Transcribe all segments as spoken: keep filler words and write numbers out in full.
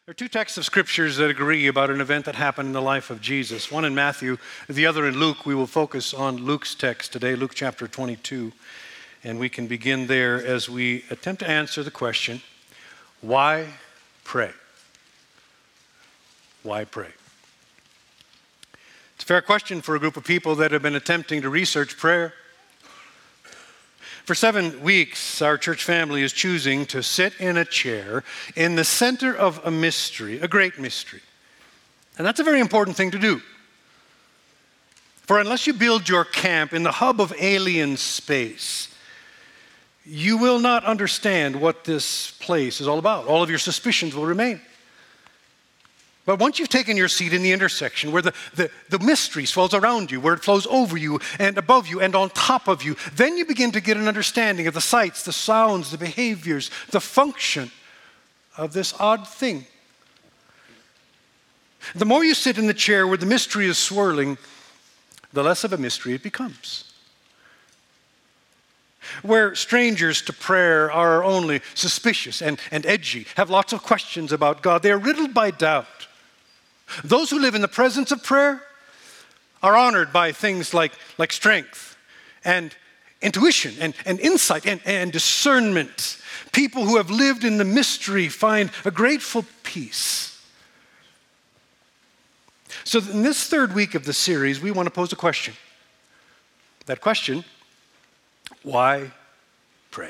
There are two texts of scriptures that agree about an event that happened in the life of Jesus. One in Matthew, the other in Luke. We will focus on Luke's text today, Luke chapter twenty-two. And we can begin there as we attempt to answer the question, why pray? Why pray? It's a fair question for a group of people that have been attempting to research prayer. For seven weeks, our church family is choosing to sit in a chair in the center of a mystery, a great mystery. And that's a very important thing to do. For unless you build your camp in the hub of alien space, you will not understand what this place is all about. All of your suspicions will remain. But once you've taken your seat in the intersection where the, the, the mystery swells around you, where it flows over you and above you and on top of you, then you begin to get an understanding of the sights, the sounds, the behaviors, the function of this odd thing. The more you sit in the chair where the mystery is swirling, the less of a mystery it becomes. Where strangers to prayer are only suspicious and, and edgy, have lots of questions about God, they are riddled by doubt. Those who live in the presence of prayer are honored by things like, like strength and intuition and, and insight and, and discernment. People who have lived in the mystery find a grateful peace. So in this third week of the series, we want to pose a question. That question, why pray?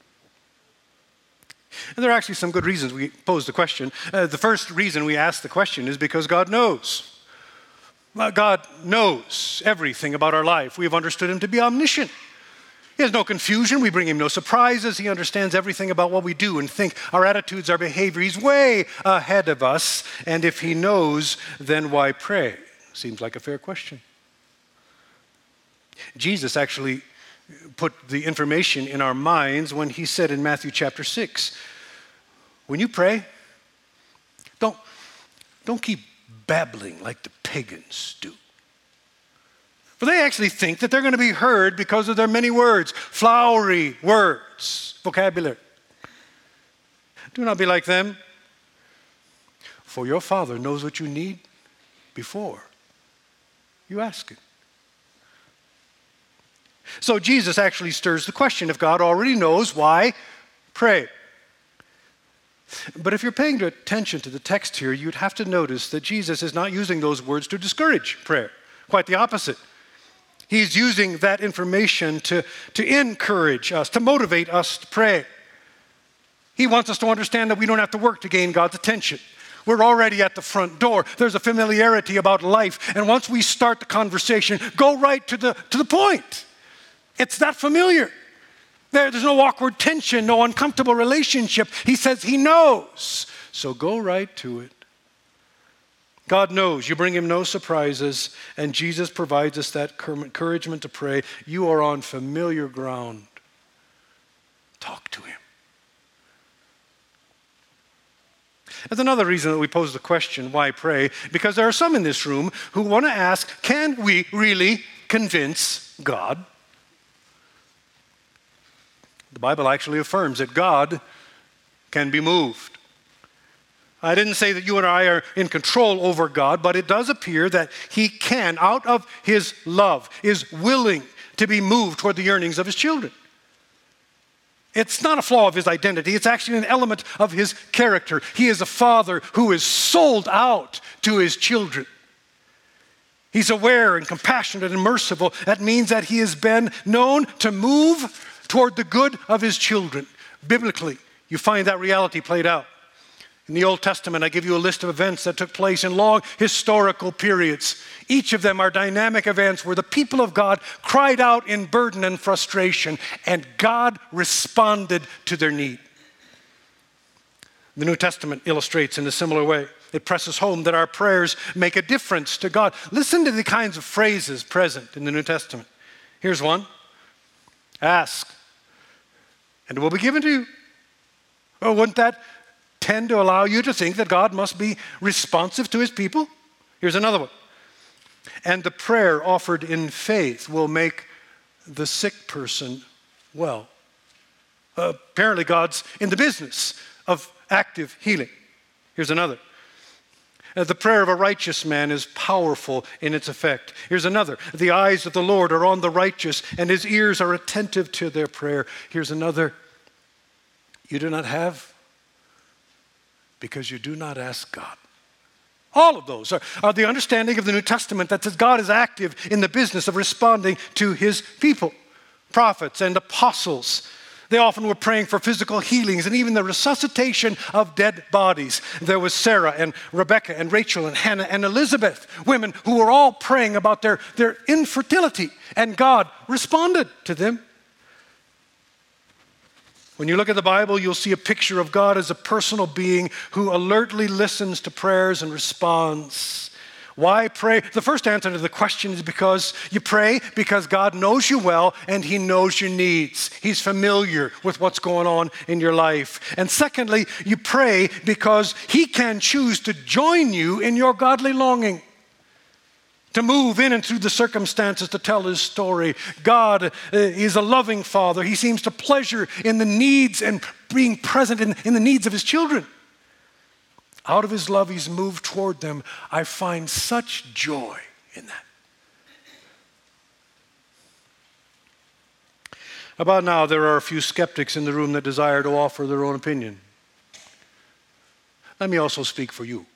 And there are actually some good reasons we pose the question. Uh, the first reason we ask the question is because God knows. Well, God knows everything about our life. We have understood him to be omniscient. He has no confusion. We bring him no surprises. He understands everything about what we do and think, our attitudes, our behavior. He's way ahead of us. And if he knows, then why pray? Seems like a fair question. Jesus actually put the information in our minds when he said in Matthew chapter six, when you pray, don't, don't keep babbling like the pagans do. For they actually think that they're going to be heard because of their many words, flowery words, vocabulary. Do not be like them, for your Father knows what you need before you ask it. So Jesus actually stirs the question, if God already knows, why pray? But if you're paying attention to the text here, you'd have to notice that Jesus is not using those words to discourage prayer. Quite the opposite. He's using that information to, to encourage us, to motivate us to pray. He wants us to understand that we don't have to work to gain God's attention. We're already at the front door. There's a familiarity about life. And once we start the conversation, go right to the, to the point. It's that familiar. There, there's no awkward tension, no uncomfortable relationship. He says he knows. So go right to it. God knows. You bring him no surprises, and Jesus provides us that encouragement to pray. You are on familiar ground. Talk to him. There's another reason that we pose the question, why pray? Because there are some in this room who want to ask, can we really convince God? The Bible actually affirms that God can be moved. I didn't say that you and I are in control over God, but it does appear that he can, out of his love, is willing to be moved toward the yearnings of his children. It's not a flaw of his identity. It's actually an element of his character. He is a father who is sold out to his children. He's aware and compassionate and merciful. That means that he has been known to move toward the good of his children. Biblically, you find that reality played out. In the Old Testament, I give you a list of events that took place in long historical periods. Each of them are dynamic events where the people of God cried out in burden and frustration, and God responded to their need. The New Testament illustrates in a similar way. It presses home that our prayers make a difference to God. Listen to the kinds of phrases present in the New Testament. Here's one. Ask, and it will be given to you. Oh, wouldn't that tend to allow you to think that God must be responsive to his people? Here's another one. And the prayer offered in faith will make the sick person well. Uh, apparently God's in the business of active healing. Here's another. Uh, the prayer of a righteous man is powerful in its effect. Here's another. The eyes of the Lord are on the righteous, and his ears are attentive to their prayer. Here's another. You do not have because you do not ask God. All of those are, are the understanding of the New Testament that says God is active in the business of responding to his people. Prophets and apostles, they often were praying for physical healings and even the resuscitation of dead bodies. There was Sarah and Rebecca and Rachel and Hannah and Elizabeth, women who were all praying about their, their infertility, and God responded to them. When you look at the Bible, you'll see a picture of God as a personal being who alertly listens to prayers and responds. Why pray? The first answer to the question is because you pray because God knows you well and he knows your needs. He's familiar with what's going on in your life. And secondly, you pray because he can choose to join you in your godly longing, to move in and through the circumstances to tell his story. God uh, is a loving father. He seems to pleasure in the needs and being present in, in the needs of his children. Out of his love, he's moved toward them. I find such joy in that. About now, there are a few skeptics in the room that desire to offer their own opinion. Let me also speak for you.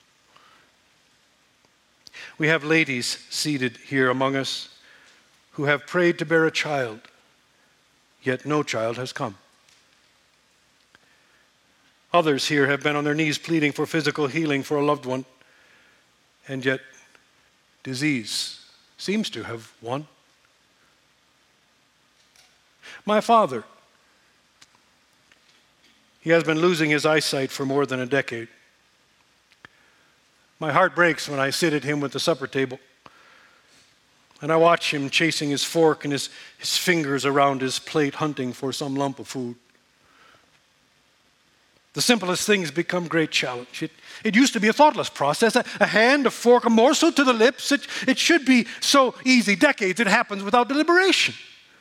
We have ladies seated here among us who have prayed to bear a child, yet no child has come. Others here have been on their knees pleading for physical healing for a loved one, and yet disease seems to have won. My father, he has been losing his eyesight for more than a decade. My heart breaks when I sit at him at the supper table, and I watch him chasing his fork and his, his fingers around his plate, hunting for some lump of food. The simplest things become great challenge. It, it used to be a thoughtless process, a, a hand, a fork, a morsel to the lips. It, it should be so easy. Decades it happens without deliberation.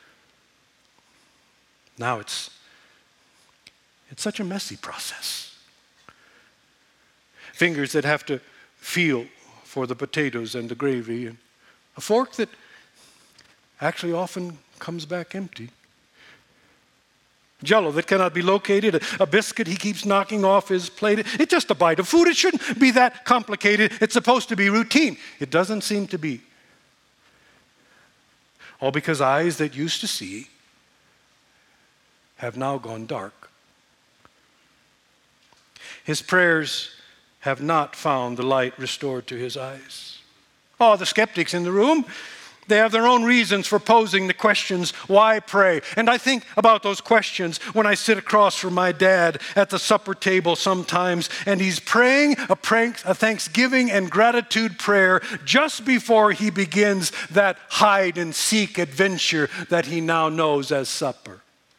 Now it's, it's such a messy process. Fingers that have to feel for the potatoes and the gravy, and a fork that actually often comes back empty. Jell-O that cannot be located, a, a biscuit he keeps knocking off his plate. It's just a bite of food. It shouldn't be that complicated. It's supposed to be routine. It doesn't seem to be. All because eyes that used to see have now gone dark. His prayers have not found the light restored to his eyes. Oh, the skeptics in the room, they have their own reasons for posing the questions, why pray? And I think about those questions when I sit across from my dad at the supper table sometimes, and he's praying a, prank, a thanksgiving and gratitude prayer just before he begins that hide and seek adventure that he now knows as supper.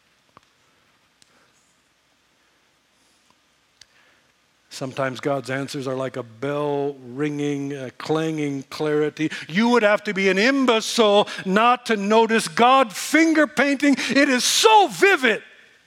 Sometimes God's answers are like a bell ringing, a clanging clarity. You would have to be an imbecile not to notice God finger painting. It is so vivid.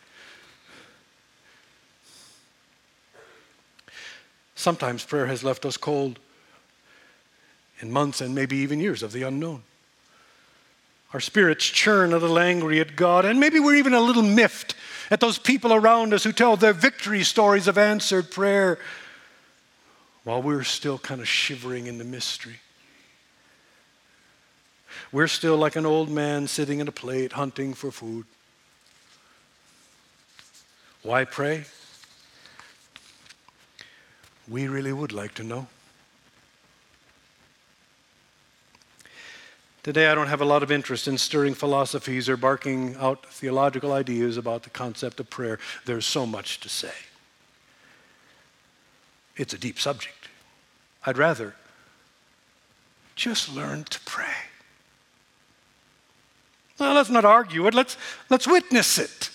Sometimes prayer has left us cold in months and maybe even years of the unknown. Our spirits churn a little angry at God, and maybe we're even a little miffed at those people around us who tell their victory stories of answered prayer while we're still kind of shivering in the mystery. We're still like an old man sitting at a plate hunting for food. Why pray? We really would like to know. Today, I don't have a lot of interest in stirring philosophies or barking out theological ideas about the concept of prayer. There's so much to say. It's a deep subject. I'd rather just learn to pray. Well, let's not argue it. Let's, let's witness it.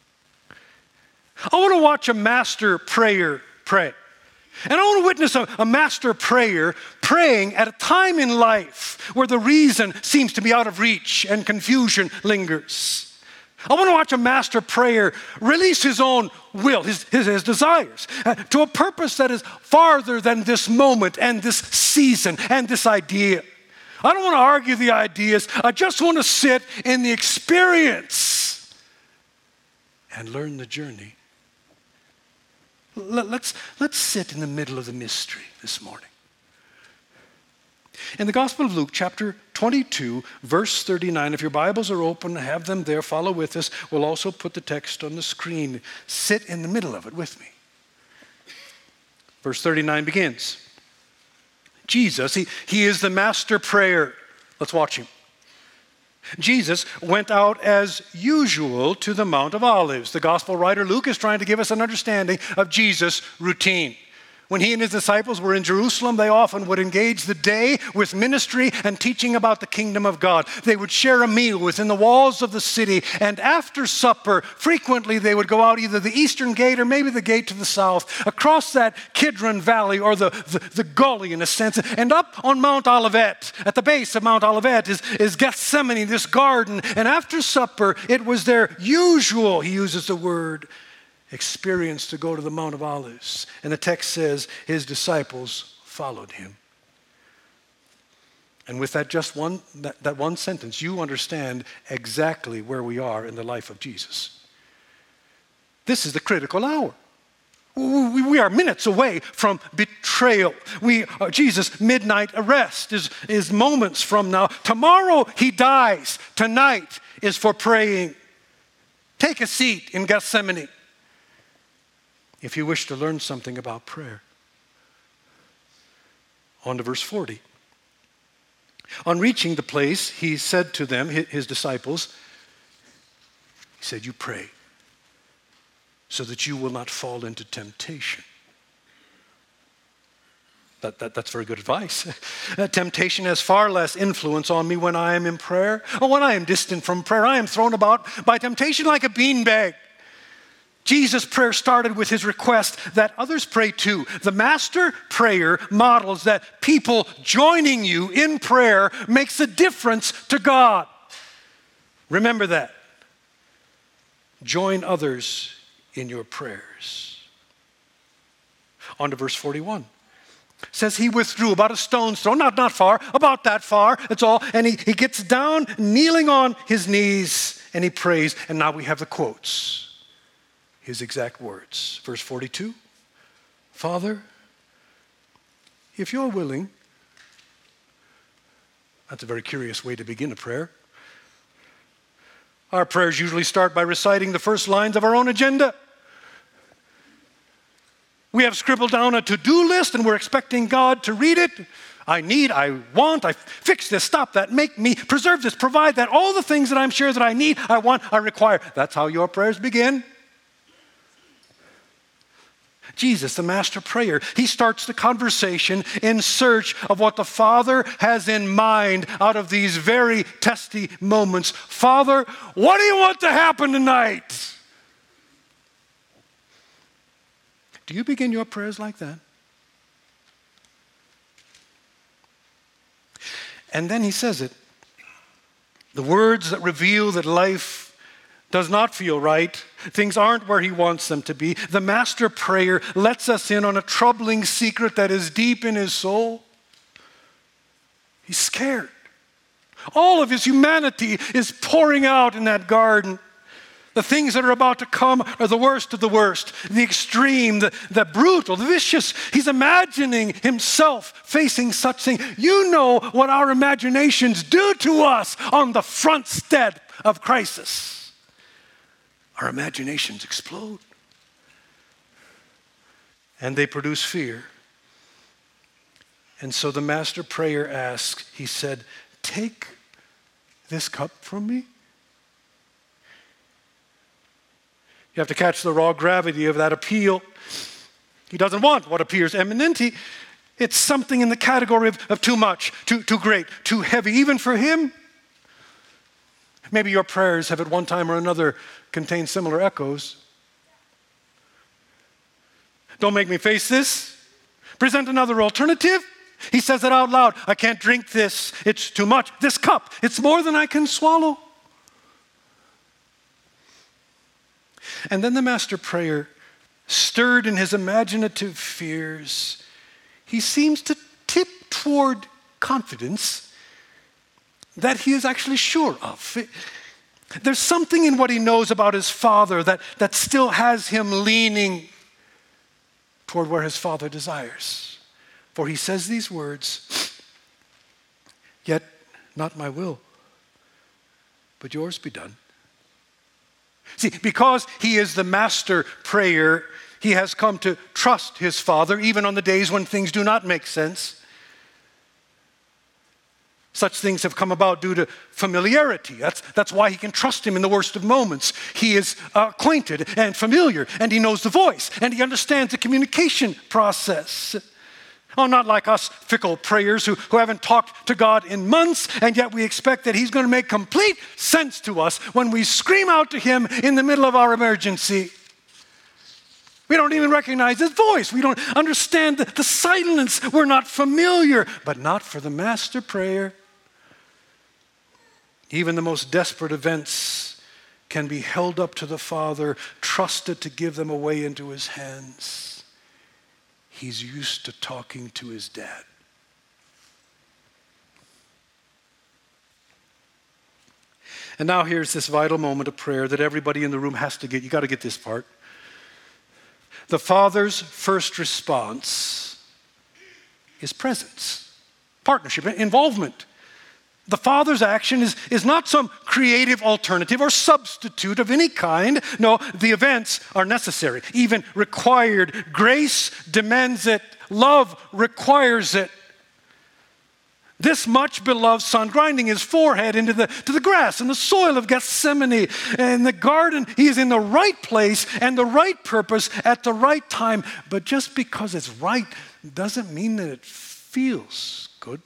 I want to watch a master prayer pray. And I want to witness a, a master prayer praying at a time in life where the reason seems to be out of reach and confusion lingers. I want to watch a master prayer release his own will, his, his, his desires, uh, to a purpose that is farther than this moment and this season and this idea. I don't want to argue the ideas. I just want to sit in the experience and learn the journey. Let's, let's sit in the middle of the mystery this morning. In the Gospel of Luke, chapter twenty-two, verse thirty-nine, if your Bibles are open, have them there, follow with us. We'll also put the text on the screen. Sit in the middle of it with me. Verse thirty-nine begins. Jesus, he, he is the master prayer. Let's watch him. Jesus went out as usual to the Mount of Olives. The Gospel writer Luke is trying to give us an understanding of Jesus' routine. When he and his disciples were in Jerusalem, they often would engage the day with ministry and teaching about the kingdom of God. They would share a meal within the walls of the city, and after supper, frequently they would go out either the eastern gate or maybe the gate to the south, across that Kidron Valley or the, the, the gully in a sense, and up on Mount Olivet. At the base of Mount Olivet is, is Gethsemane, this garden, and after supper, it was their usual, he uses the word, experience to go to the Mount of Olives. And the text says his disciples followed him. And with that just one, that, that one sentence, you understand exactly where we are in the life of Jesus. This is the critical hour. We, we are minutes away from betrayal. We, uh, Jesus' midnight arrest is, is moments from now. Tomorrow he dies. Tonight is for praying. Take a seat in Gethsemane if you wish to learn something about prayer. On to verse forty. On reaching the place, he said to them, his disciples, he said, you pray so that you will not fall into temptation. That, that, that's very good advice. Uh, temptation has far less influence on me when I am in prayer. Or when I am distant from prayer, I am thrown about by temptation like a beanbag. Jesus' prayer started with his request that others pray too. The master prayer models that people joining you in prayer makes a difference to God. Remember that. Join others in your prayers. On to verse forty-one. It says he withdrew about a stone's throw, not, not far, about that far, that's all. And he, he gets down, kneeling on his knees, and he prays. And now we have the quotes. His exact words. Verse forty-two, Father, if you're willing, that's a very curious way to begin a prayer. Our prayers usually start by reciting the first lines of our own agenda. We have scribbled down a to-do list and we're expecting God to read it. I need, I want, I fix this, stop that, make me, preserve this, provide that, all the things that I'm sure that I need, I want, I require. That's how your prayers begin. Jesus, the master prayer, he starts the conversation in search of what the Father has in mind out of these very testy moments. Father, what do you want to happen tonight? Do you begin your prayers like that? And then he says it. The words that reveal that life does not feel right. Things aren't where he wants them to be. The master prayer lets us in on a troubling secret that is deep in his soul. He's scared. All of his humanity is pouring out in that garden. The things that are about to come are the worst of the worst, the extreme, the, the brutal, the vicious. He's imagining himself facing such things. You know what our imaginations do to us on the front step of crisis. Our imaginations explode. And they produce fear. And so the master prayer asks, he said, take this cup from me. You have to catch the raw gravity of that appeal. He doesn't want what appears imminent. He, it's something in the category of, of too much, too, too great, too heavy, even for him. Maybe your prayers have at one time or another contained similar echoes. Don't make me face this. Present another alternative. He says it out loud. I can't drink this. It's too much. This cup, it's more than I can swallow. And then the master prayer, stirred in his imaginative fears, he seems to tip toward confidence that he is actually sure of. There's something in what he knows about his father that, that still has him leaning toward where his father desires. For he says these words, "Yet not my will, but yours be done." See, because he is the master prayer, he has come to trust his Father, even on the days when things do not make sense. Such things have come about due to familiarity. That's, that's why he can trust him in the worst of moments. He is uh, acquainted and familiar, and he knows the voice, and he understands the communication process. Oh, not like us fickle prayers who, who haven't talked to God in months, and yet we expect that he's going to make complete sense to us when we scream out to him in the middle of our emergency. We don't even recognize his voice. We don't understand the, the silence. We're not familiar, but not for the master prayer. Even the most desperate events can be held up to the Father, trusted to give them away into his hands. He's used to talking to his dad. And now here's this vital moment of prayer that everybody in the room has to get. You got to get this part. The Father's first response is presence, partnership, involvement. The Father's action is, is not some creative alternative or substitute of any kind. No, the events are necessary, even required. Grace demands it. Love requires it. This much beloved Son grinding his forehead into the, to the grass and the soil of Gethsemane. In the garden, he is in the right place and the right purpose at the right time. But just because it's right doesn't mean that it feels good.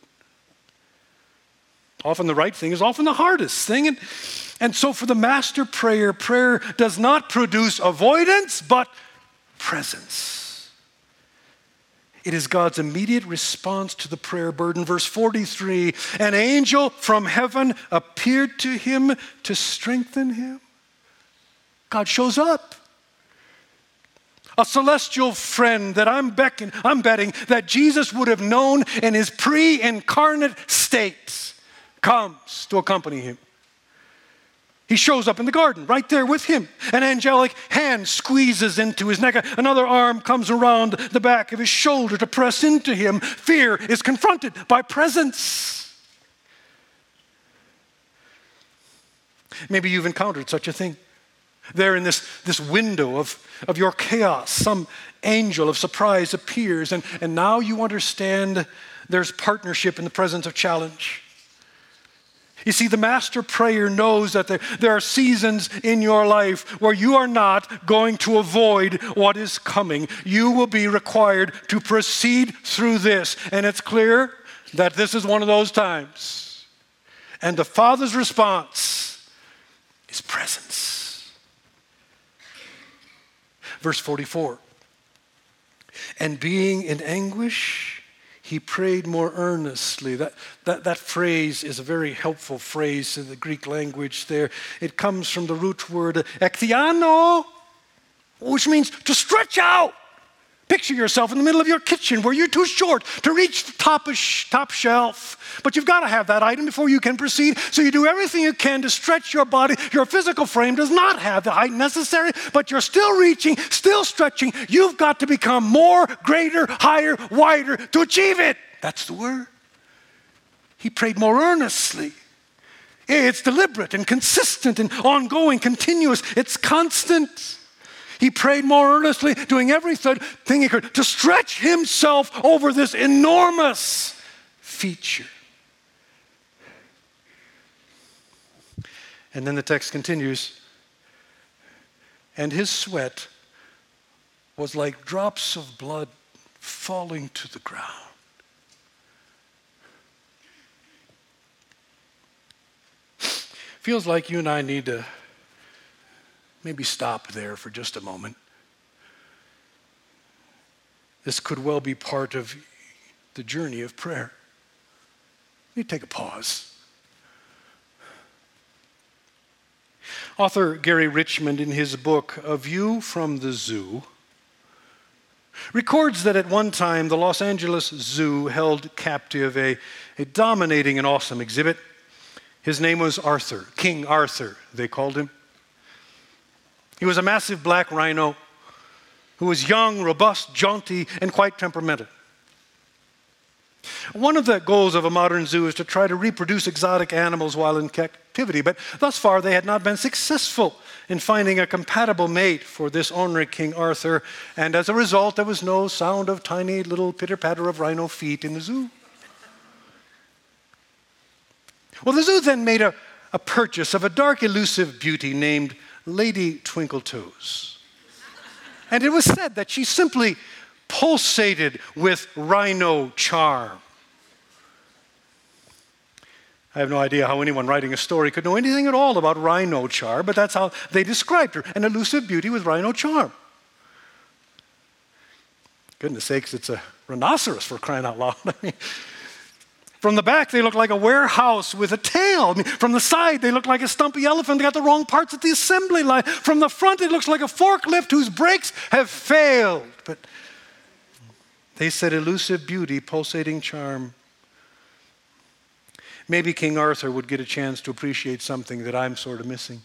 Often the right thing is often the hardest thing. And, and so for the master prayer, prayer does not produce avoidance, but presence. It is God's immediate response to the prayer burden. Verse forty-three, an angel from heaven appeared to him to strengthen him. God shows up. A celestial friend that I'm, becking, I'm betting that Jesus would have known in his pre-incarnate state comes to accompany him. He shows up in the garden, right there with him. An angelic hand squeezes into his neck. Another arm comes around the back of his shoulder to press into him. Fear is confronted by presence. Maybe you've encountered such a thing. There in this, this window of, of your chaos, some angel of surprise appears, and, and now you understand there's partnership in the presence of challenge. You see, the master prayer knows that there, there are seasons in your life where you are not going to avoid what is coming. You will be required to proceed through this. And it's clear that this is one of those times. And the Father's response is presence. Verse forty-four. And being in anguish, he prayed more earnestly. That, that, that phrase is a very helpful phrase in the Greek language there. It comes from the root word ektiano, which means to stretch out. Picture yourself in the middle of your kitchen where you're too short to reach the top, of sh- top shelf. But you've got to have that item before you can proceed. So you do everything you can to stretch your body. Your physical frame does not have the height necessary, but you're still reaching, still stretching. You've got to become more, greater, higher, wider to achieve it. That's the word. He prayed more earnestly. It's deliberate and consistent and ongoing, continuous. It's constant. He prayed more earnestly, doing everything he could to stretch himself over this enormous feature. And then the text continues, and his sweat was like drops of blood falling to the ground. Feels like you and I need to maybe stop there for just a moment. This could well be part of the journey of prayer. Let me take a pause. Author Gary Richmond, in his book, A View from the Zoo, records that at one time the Los Angeles Zoo held captive a, a dominating and awesome exhibit. His name was Arthur, King Arthur, they called him. He was a massive black rhino who was young, robust, jaunty, and quite temperamental. One of the goals of a modern zoo is to try to reproduce exotic animals while in captivity, but thus far they had not been successful in finding a compatible mate for this ornery King Arthur, and as a result there was no sound of tiny little pitter-patter of rhino feet in the zoo. Well, the zoo then made a, a purchase of a dark, elusive beauty named Lady Twinkletoes. And it was said that she simply pulsated with rhino charm. I have no idea how anyone writing a story could know anything at all about rhino charm, but that's how they described her, an elusive beauty with rhino charm. Goodness sakes, it's a rhinoceros, for crying out loud. I mean, from the back, they look like a warehouse with a tail. I mean, from the side, they look like a stumpy elephant. They got the wrong parts at the assembly line. From the front, it looks like a forklift whose brakes have failed. But they said elusive beauty, pulsating charm. Maybe King Arthur would get a chance to appreciate something that I'm sort of missing.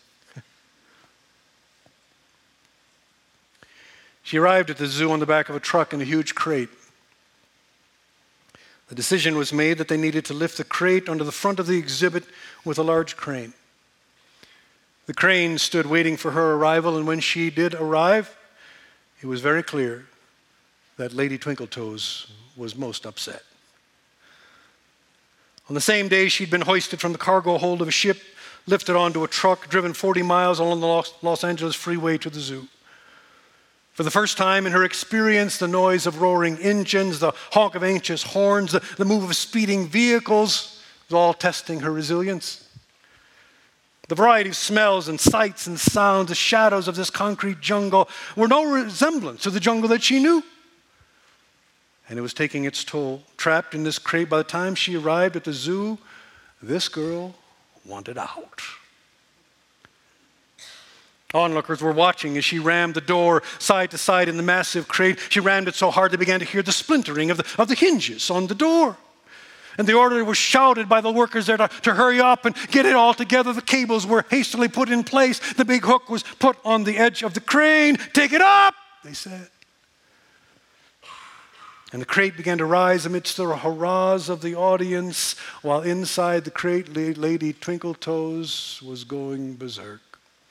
She arrived at the zoo on the back of a truck in a huge crate. The decision was made that they needed to lift the crate onto the front of the exhibit with a large crane. The crane stood waiting for her arrival, and when she did arrive, it was very clear that Lady Twinkletoes was most upset. On the same day, she'd been hoisted from the cargo hold of a ship, lifted onto a truck, driven forty miles along the Los, Los Angeles freeway to the zoo. For the first time in her experience, the noise of roaring engines, the honk of anxious horns, the, the move of speeding vehicles was all testing her resilience. The variety of smells and sights and sounds, the shadows of this concrete jungle were no resemblance to the jungle that she knew. And it was taking its toll. Trapped in this crate, by the time she arrived at the zoo, this girl wanted out. Onlookers were watching as she rammed the door side to side in the massive crate. She rammed it so hard they began to hear the splintering of the, of the hinges on the door. And the order was shouted by the workers there to, to hurry up and get it all together. The cables were hastily put in place. The big hook was put on the edge of the crane. "Take it up," they said. And the crate began to rise amidst the hurrahs of the audience, while inside the crate, Lady Twinkletoes was going berserk.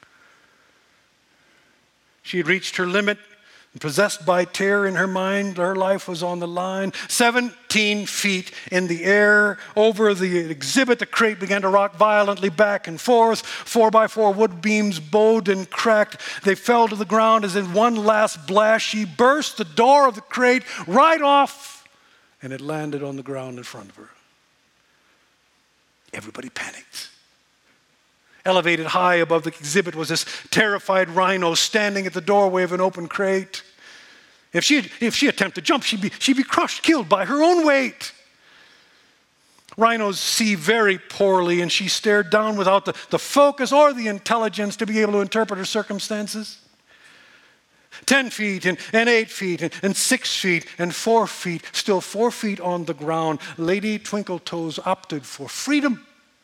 She had reached her limit, and possessed by terror in her mind, her life was on the line. Seventeen feet in the air, over the exhibit, the crate began to rock violently back and forth. Four by four wood beams bowed and cracked. They fell to the ground as in one last blast, she burst the door of the crate right off, and it landed on the ground in front of her. Everybody panicked. Elevated high above the exhibit was this terrified rhino standing at the doorway of an open crate. If she, if she attempted to jump, she'd be, she'd be crushed, killed by her own weight. Rhinos see very poorly, and she stared down without the, the focus or the intelligence to be able to interpret her circumstances. Ten feet, and, and eight feet, and, and six feet, and four feet, still four feet on the ground, Lady Twinkletoes opted for freedom.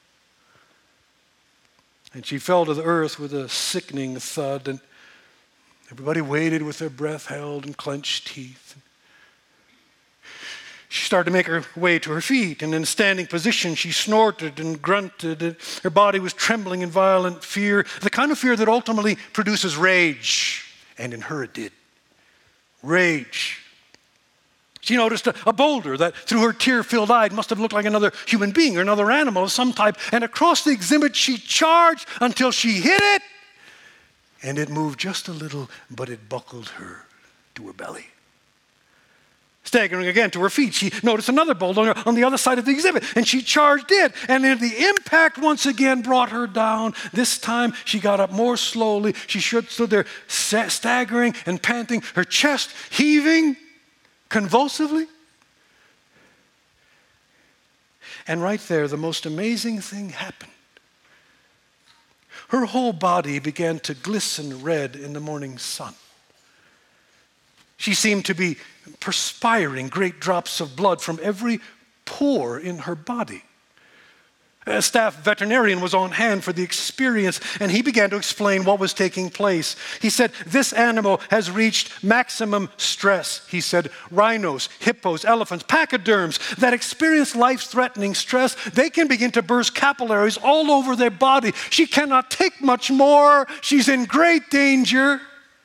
And she fell to the earth with a sickening thud, and everybody waited with their breath held and clenched teeth. She started to make her way to her feet, and in a standing position, she snorted and grunted. Her body was trembling in violent fear, the kind of fear that ultimately produces rage. And in her it did. Rage. She noticed a, a boulder that, through her tear-filled eye, must have looked like another human being or another animal of some type. And across the exhibit, she charged until she hit it. And it moved just a little, but it buckled her to her belly. Staggering again to her feet, she noticed another boulder on the other side of the exhibit, and she charged it. And then the impact once again brought her down. This time, she got up more slowly. She stood there staggering and panting, her chest heaving convulsively. And right there, the most amazing thing happened. Her whole body began to glisten red in the morning sun. She seemed to be perspiring great drops of blood from every pore in her body. A staff veterinarian was on hand for the experience, and he began to explain what was taking place. He said, this animal has reached maximum stress. He said, rhinos, hippos, elephants, pachyderms that experience life-threatening stress, they can begin to burst capillaries all over their body. She cannot take much more. She's in great danger.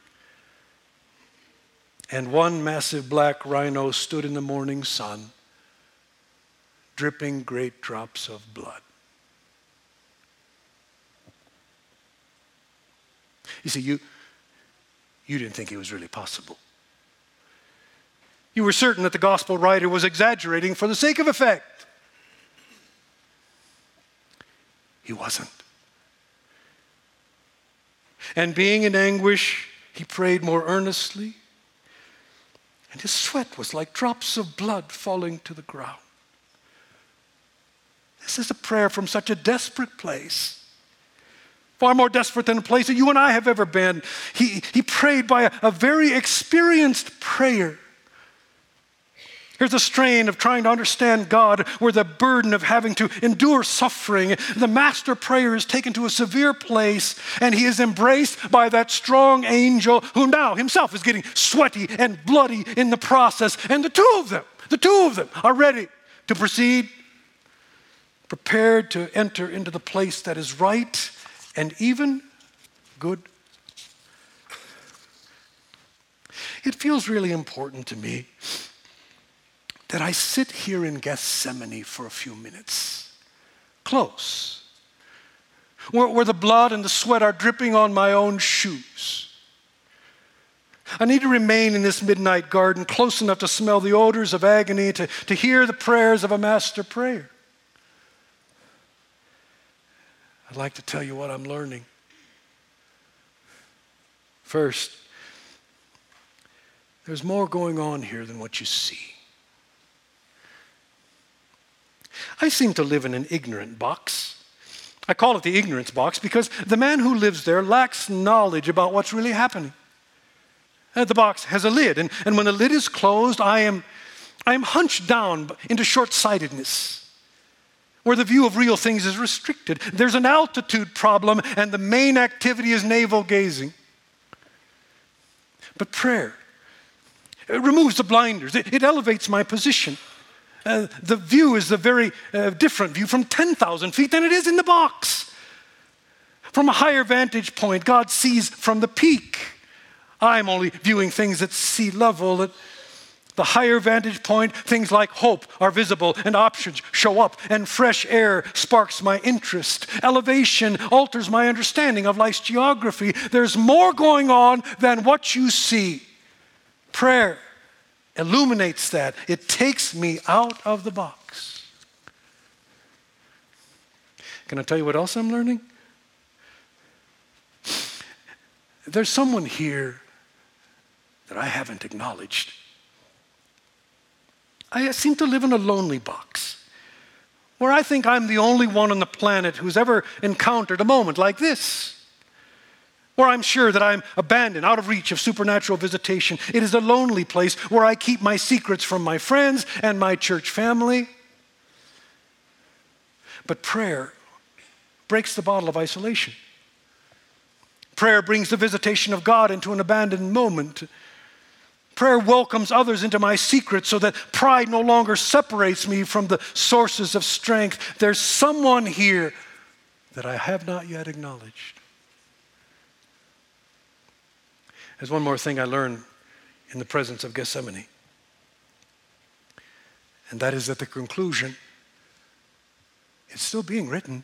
And one massive black rhino stood in the morning sun, dripping great drops of blood. You see, you, you didn't think it was really possible. You were certain that the gospel writer was exaggerating for the sake of effect. He wasn't. And being in anguish, he prayed more earnestly, and his sweat was like drops of blood falling to the ground. This is a prayer from such a desperate place. Far more desperate than a place that you and I have ever been. He, he prayed by a, a very experienced prayer. Here's a strain of trying to understand God where the burden of having to endure suffering. The master prayer is taken to a severe place, and he is embraced by that strong angel who now himself is getting sweaty and bloody in the process. And the two of them, the two of them are ready to proceed, prepared to enter into the place that is right and even good. It feels really important to me that I sit here in Gethsemane for a few minutes, close, where, where the blood and the sweat are dripping on my own shoes. I need to remain in this midnight garden close enough to smell the odors of agony, to, to hear the prayers of a master prayer. I'd like to tell you what I'm learning. First, there's more going on here than what you see. I seem to live in an ignorant box. I call it the ignorance box because the man who lives there lacks knowledge about what's really happening. Uh, the box has a lid, and, and when the lid is closed, I am, I am hunched down into short-sightedness, where the view of real things is restricted. There's an altitude problem, and the main activity is navel-gazing. But prayer, it removes the blinders. It, it elevates my position. Uh, the view is a very uh, different view from ten thousand feet than it is in the box. From a higher vantage point, God sees from the peak. I'm only viewing things at sea level. At the higher vantage point, things like hope are visible and options show up, and fresh air sparks my interest. Elevation alters my understanding of life's geography. There's more going on than what you see. Prayer illuminates that. It takes me out of the box. Can I tell you what else I'm learning? There's someone here that I haven't acknowledged. I seem to live in a lonely box where I think I'm the only one on the planet who's ever encountered a moment like this, where I'm sure that I'm abandoned, out of reach of supernatural visitation. It is a lonely place where I keep my secrets from my friends and my church family. But prayer breaks the bottle of isolation. Prayer brings the visitation of God into an abandoned moment. Prayer welcomes others into my secret so that pride no longer separates me from the sources of strength. There's someone here that I have not yet acknowledged. There's one more thing I learned in the presence of Gethsemane, and that is that the conclusion is still being written.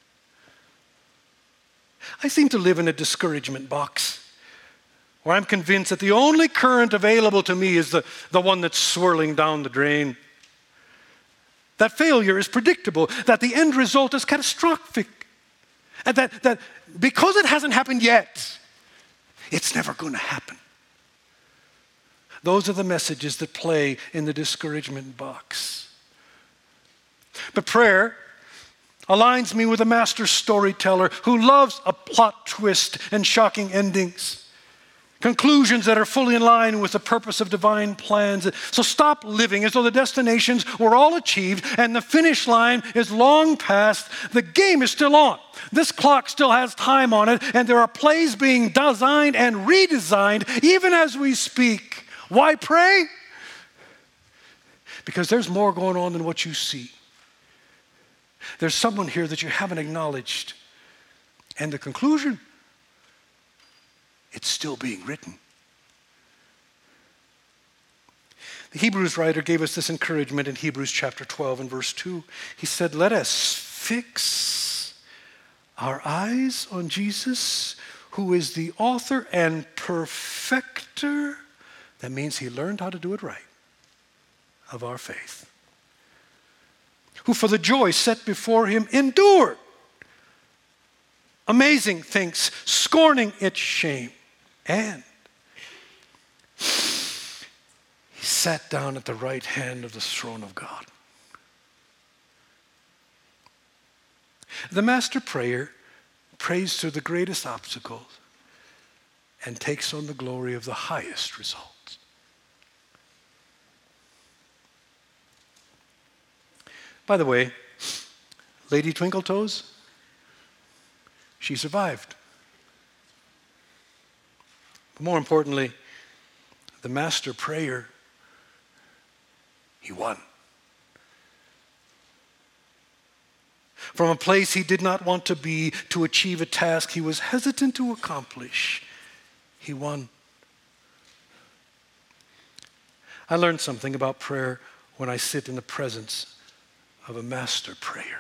I seem to live in a discouragement box where I'm convinced that the only current available to me is the, the one that's swirling down the drain. That failure is predictable, that the end result is catastrophic, and that, that because it hasn't happened yet, it's never going to happen. Those are the messages that play in the discouragement box. But prayer aligns me with a master storyteller who loves a plot twist and shocking endings. Conclusions that are fully in line with the purpose of divine plans. So stop living as though the destinations were all achieved and the finish line is long past. The game is still on. This clock still has time on it, and there are plays being designed and redesigned even as we speak. Why pray? Because there's more going on than what you see. There's someone here that you haven't acknowledged. And the conclusion, it's still being written. The Hebrews writer gave us this encouragement in Hebrews chapter twelve and verse two. He said, let us fix our eyes on Jesus, who is the author and perfecter. That means he learned how to do it right, of our faith. Who for the joy set before him endured. Amazing things, scorning its shame. And he sat down at the right hand of the throne of God. The master prayer prays through the greatest obstacles and takes on the glory of the highest results. By the way, Lady Twinkletoes, she survived. But more importantly, the master prayer, he won. From a place he did not want to be to achieve a task he was hesitant to accomplish, he won. I learned something about prayer when I sit in the presence of a master prayer.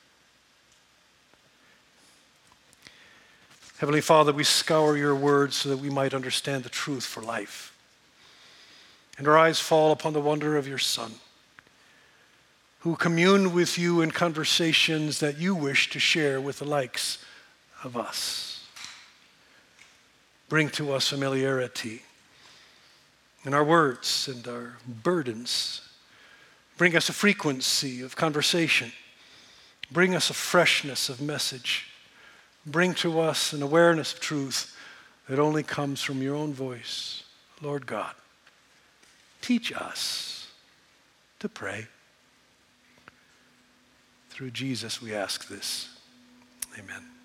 Heavenly Father, we scour your words so that we might understand the truth for life. And our eyes fall upon the wonder of your Son, who communed with you in conversations that you wish to share with the likes of us. Bring to us familiarity in our words and our burdens. Bring us a frequency of conversation. Bring us a freshness of message. Bring to us an awareness of truth that only comes from your own voice. Lord God, teach us to pray. Through Jesus we ask this. Amen.